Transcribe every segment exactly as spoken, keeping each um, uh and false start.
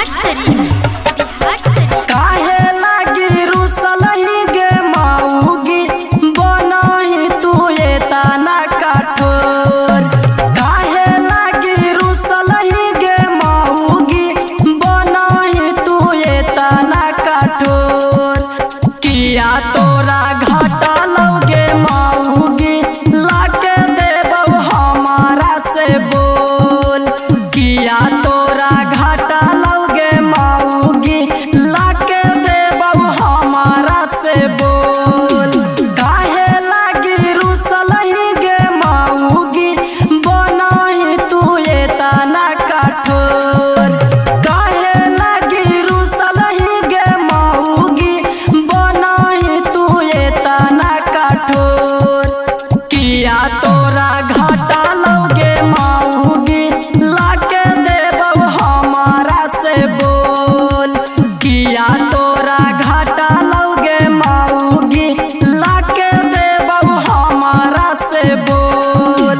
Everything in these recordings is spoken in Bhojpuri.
बिहार शरीफ बिहार शरीफ काहे लागी रुसलही गे माऊगी बनाही तू ये ताना कठोर। काहे लागी रुसलही गे माऊगी बनाही तू ये ताना कठोर। किया तोरा घाटा लौगे माऊगी लाके देबौ हमारा से बोल। किया तोरा घाटा लौगे माऊगी लाके देबौ हमारा से बोल। काहे लागी रुसलही गे माऊगी बनाही तू ये ताना कठोर। काहे लागी रुसलही गे माऊगी बनाही तू ये ताना कठोर। किया तोरा घाटा लौगे माऊगी लाके देबौ हमारा से बोल। किया तोरा घाटा लौगे माऊगी लाके देबौ हमारा से बोल।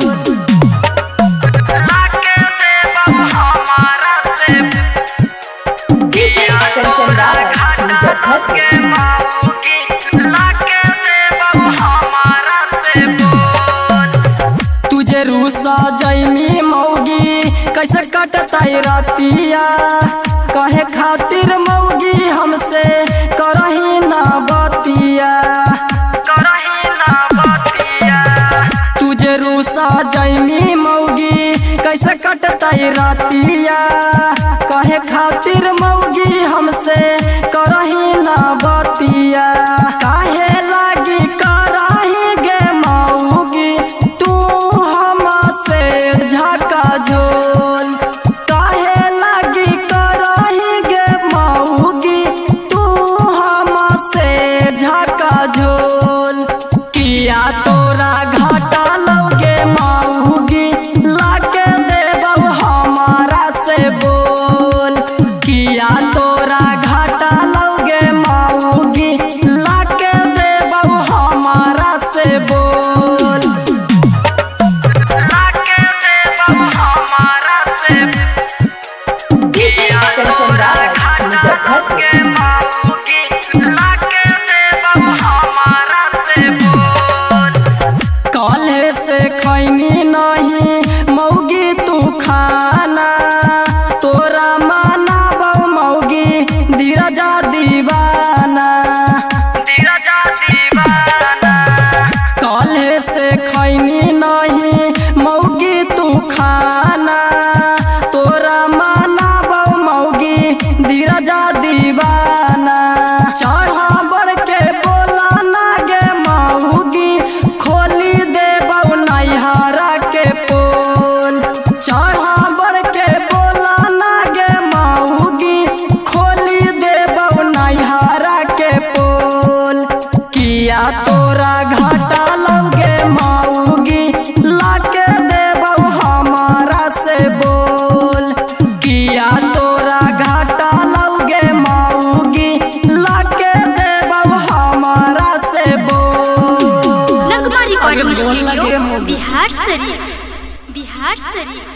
लाके देबौ हमारा से डीजे कंचन रावत मुजफ्फरपुर। माऊगी लाके देबौ हमारा से बोल। तुझे रूसा जैमी मौगी कैसे कटताई रतिया। कहे खातिर मौगी हमसे करही ना बतिया करही ना बतिया। तुझे रूसा जैमी मौगी कैसे कटताई रतिया। कहे खातिर मौगी हमसे करही ना बतिया। काहे लागी कराही गे मौगी तू हमसे झका झोल। काहे लागी कराही गे मौगी तू हमसे झका झोल। किया तोरा घाटा लौगे मौगी लाके देबौ हमारा से बोल। किया तोरा घाटा लौगे मौगी लाके देबौ हमारा से बोल। लाके देबौ हमारा से डीजे कंचन रावत मुजफ्फरपुर। माऊगी लाके देबौ हमारा से बोल। काल्हे से खैनी नहीं मौगी तू खाना। तोरा मानाबौ मौगी धीरजा दीवाना धीरजा दीवाना। काल्हे से खैनी नहीं मौगी तू खाना। तोरा मानाबौ मौगी धीरजा दीवाना। चढ़ा बढ़ के बोला ना गे मौगी खोली देबौ नैहरा के पोल। चढ़ा बढ़ के बोला ना गे मौगी खोली देबौ नैहरा के पोल। किया तोरा घाटा लौगे मौगी लाके देबौ हमारा से बोल। किया तोरा घाटा लौगे मौगी लाके देबौ हमारा से बोल। नगमा रिकॉर्डिंग बोल लगे स्टूडियो मौगी। बिहार शरीफ बिहार शरीफ